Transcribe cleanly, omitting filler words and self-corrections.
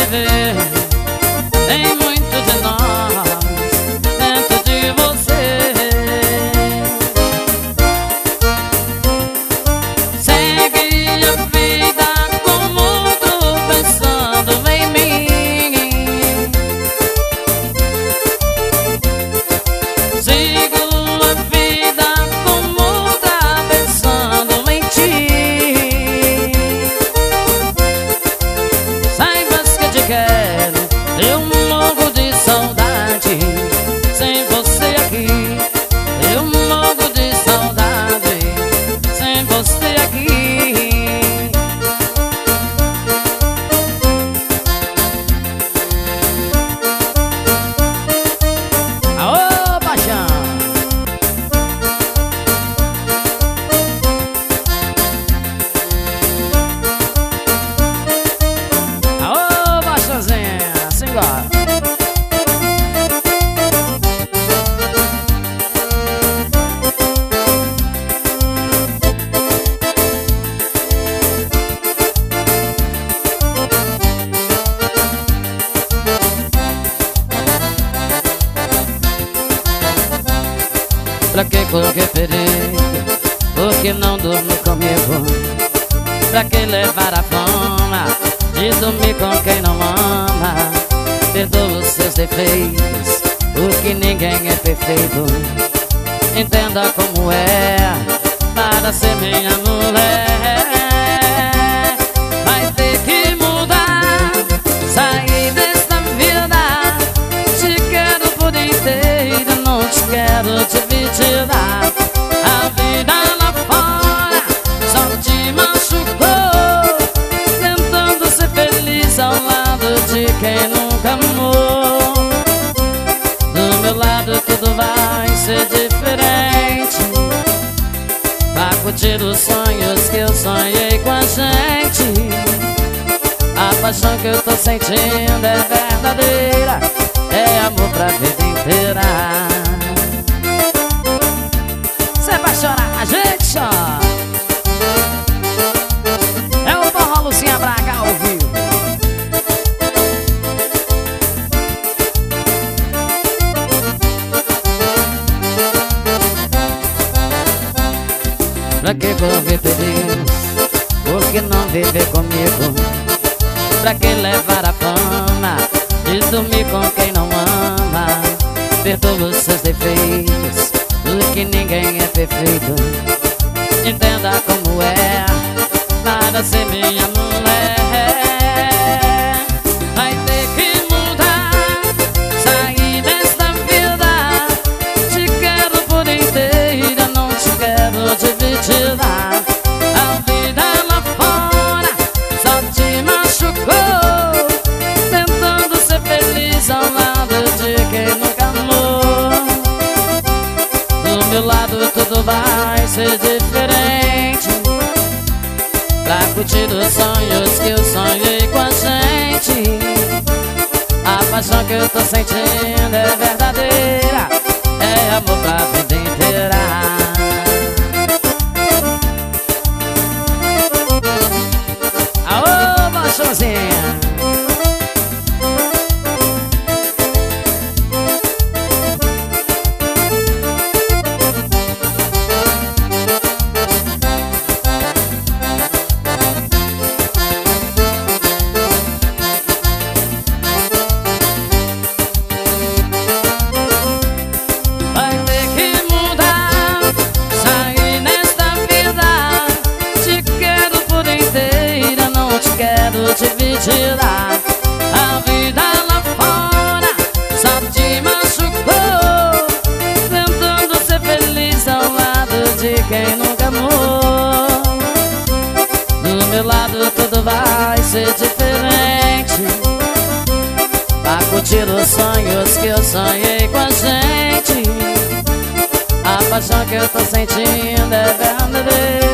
viver. Tem muito de nós dentro de você. Segue a vida com o mundo pensando em mim. Sigo a vida com o mundo pensando em ti. Saibas que te quero, eu morro de saudade. Sem você aqui, eu morro de saudade. Sem você aqui. Aô, paixão! Aô, paixãozinha! Simbora! Pra que correr perigo? Por que não dormir comigo? Pra que levar a fama de dormir com quem não ama? Perdoa os seus defeitos, porque ninguém é perfeito. Entenda como é para ser minha mulher. Vai ter que mudar, sair desta vida. Te quero por inteiro, não te quero dividir. A vida lá fora só te machucou, tentando ser feliz ao lado de quem nunca amou. Do meu lado tudo vai ser diferente, pra curtir os sonhos que eu sonhei com a gente. A paixão que eu tô sentindo é verdadeira, é amor pra vida inteira. Cê vai chorar, a gente chora. É o forró Lucinha Braga ao vivo. Pra que correr perigos? Por que não viver comigo? Pra que levar a fama de dormir com quem não ama? Perdoa os seus defeitos, porque ninguém é perfeito. Entenda como é para ser minha mulher. Vai ter que mudar, sair desta vida. Te quero por inteira, não te quero dividida. A vida lá fora só te machucou, tentando ser feliz ao lado de quem nunca amou. Do meu lado tudo vai ser diferente, pra curtir os sonhos que eu sonhei com a gente. A paixão que eu tô sentindo é verdadeira, é amor pra vida inteira. Aô, paixãozinha! A vida lá fora só te machucou, tentando ser feliz ao lado de quem nunca amou. Do meu lado tudo vai ser diferente, pra curtir os sonhos que eu sonhei com a gente. A paixão que eu tô sentindo é verdadeira,